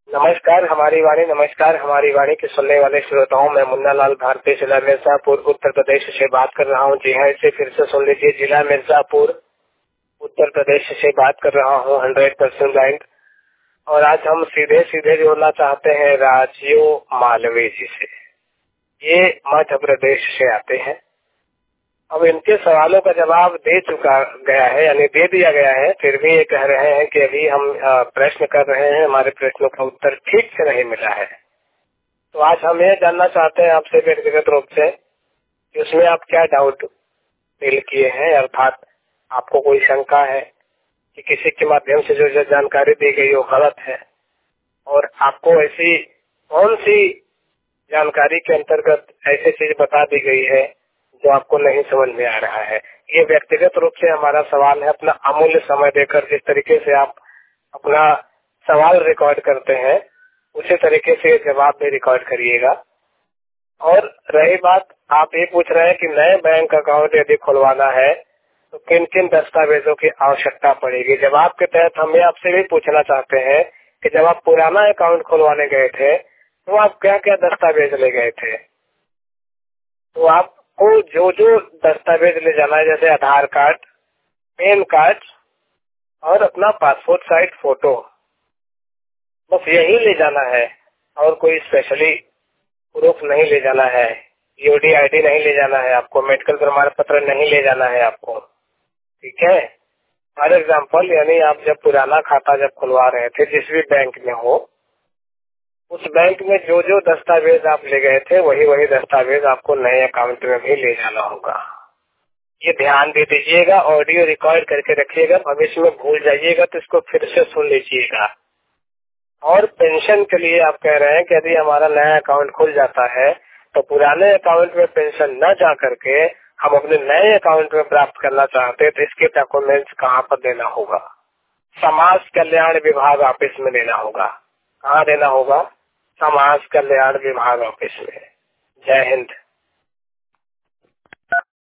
नमस्कार हमारी वाणी के सुनने वाले श्रोताओं, मैं मुन्ना लाल भारती, जिला मिर्जापुर, उत्तर प्रदेश से बात कर रहा हूं। जी हाँ, इसे फिर से सुन लीजिए, जिला मिर्जापुर, उत्तर प्रदेश से बात कर रहा हूं, 100% ब्लाइंड। और आज हम सीधे सीधे जोड़ना चाहते हैं राजीव मालवीय जी से। ये मध्य प्रदेश से आते हैं। अब इनके सवालों का जवाब दे चुका गया है, यानी दे दिया गया है, फिर भी ये कह रहे हैं कि अभी हम प्रश्न कर रहे हैं, हमारे प्रश्नों का उत्तर ठीक से नहीं मिला है। तो आज हम ये जानना चाहते हैं आपसे व्यक्तिगत रूप से कि उसमें आप क्या डाउट फील किए हैं, अर्थात आपको कोई शंका है कि किसी के माध्यम से जो जानकारी दी गई वो गलत है, और आपको ऐसी कौन सी जानकारी के अंतर्गत ऐसी चीज बता दी गई है जो आपको नहीं समझ में आ रहा है। ये व्यक्तिगत रूप से हमारा सवाल है। अपना अमूल्य समय देकर जिस तरीके से आप अपना सवाल रिकॉर्ड करते हैं, उसी तरीके से जवाब भी रिकॉर्ड करिएगा। और रही बात, आप ये पूछ रहे हैं कि नए बैंक अकाउंट यदि खुलवाना है तो किन किन दस्तावेजों की आवश्यकता पड़ेगी। जवाब के तहत हम ये आपसे भी पूछना चाहते हैं कि जब आप पुराना अकाउंट खुलवाने गए थे तो आप क्या क्या दस्तावेज ले गए थे। तो आपको जो जो दस्तावेज ले जाना है, जैसे आधार कार्ड, पैन कार्ड और अपना पासपोर्ट साइज फोटो, बस यही ले जाना है और कोई स्पेशली प्रूफ नहीं ले जाना है। यूडी आईडी नहीं ले जाना है आपको, मेडिकल प्रमाण पत्र नहीं ले जाना है आपको। ठीक है। फॉर एग्जाम्पल, यानी आप जब पुराना खाता जब खुलवा रहे थे जिस भी बैंक में हो, उस बैंक में जो जो दस्तावेज आप ले गए थे वही वही दस्तावेज आपको नए अकाउंट में भी ले जाना होगा। ये ध्यान दे दीजिएगा, ऑडियो रिकॉर्ड करके रखिएगा, भविष्य में भूल जाइएगा तो इसको फिर से सुन लीजिएगा। और पेंशन के लिए आप कह रहे हैं कि यदि हमारा नया अकाउंट खुल जाता है तो पुराने अकाउंट में पेंशन न जा करके हम अपने नए अकाउंट में प्राप्त करना चाहते हैं, तो इसके डॉक्यूमेंट्स कहाँ पर देना होगा? समाज कल्याण विभाग ऑफिस में देना होगा। कहाँ देना होगा? समाज कल्याण विभाग ऑफिस में। जय हिंद।